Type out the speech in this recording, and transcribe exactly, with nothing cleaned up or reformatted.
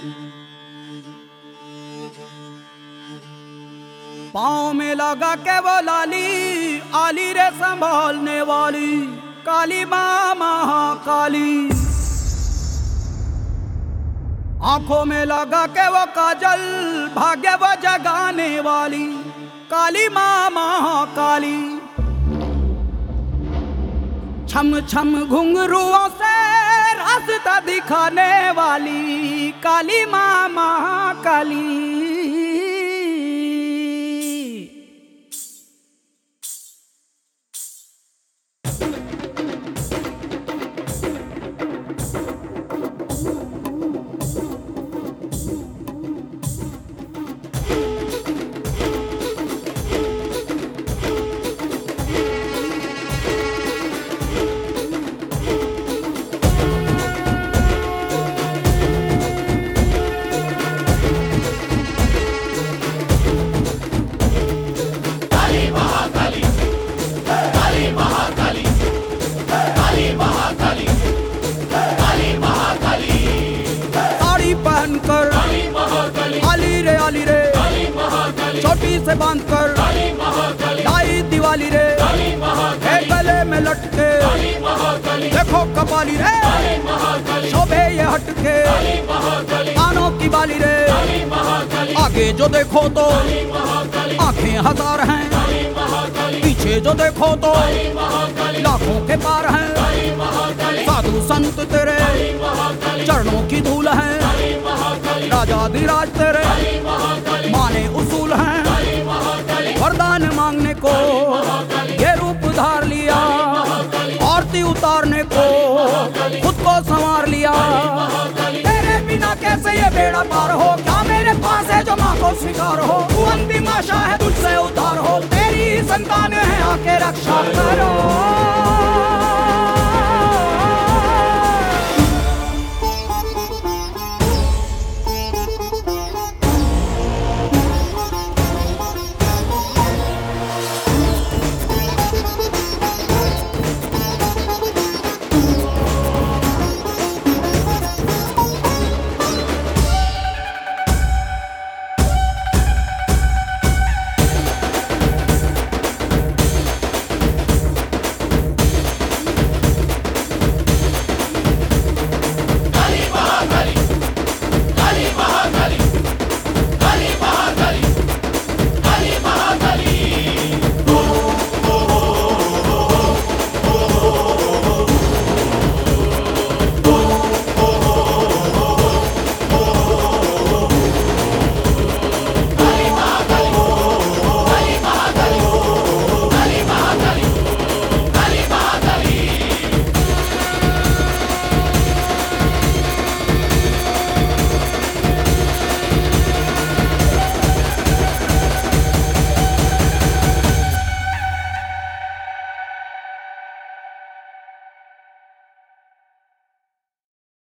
पाँव में लगा के वो लाली, आली रे संभालने वाली, काली माँ महाकाली। आंखों में लगा के वो काजल, भाग्य वो जगाने वाली, काली माँ महाकाली। छम छम घुंघरुओं से रास्ता दिखाने वाली, काली माँ महाकाली। पहनकर आली रे आली रे, छोटी से बांधकर लाई दिवाली रे, गले में लटके देखो कपाली रे, शोभे ये हटके कानों की बाली रे। आगे जो देखो तो आंखें हजार हैं, पीछे जो देखो तो लाखों के पार हैं। साधु संत तेरे चरणों की धूल है, राजाधिराज तेरे माने उसूल हैं। वरदान मांगने को ये रूप धार लिया, आरती उतारने को खुद को संवार लिया। तेरे बिना कैसे ये बेड़ा पार हो, क्या मेरे पास है जो माँ को स्वीकार हो। तू अंतिम आशा है, तुझसे उतार हो, तेरी संतान है, आके रक्षा करो।